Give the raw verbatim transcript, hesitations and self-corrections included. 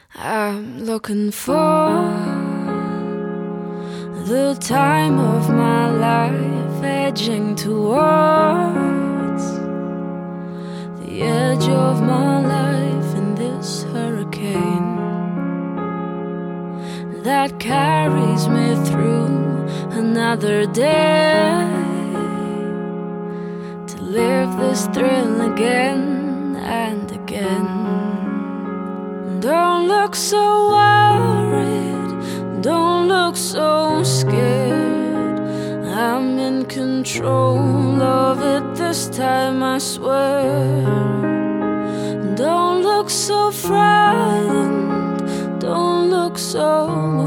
I'm looking for the time of my life, edging towards the edge of my life in this hurricane that carries me through another day, to live this thrill again and again. Don't look so worried, don't look so scared. I'm in control of it this time, I swear. Don't look so frightened, don't look so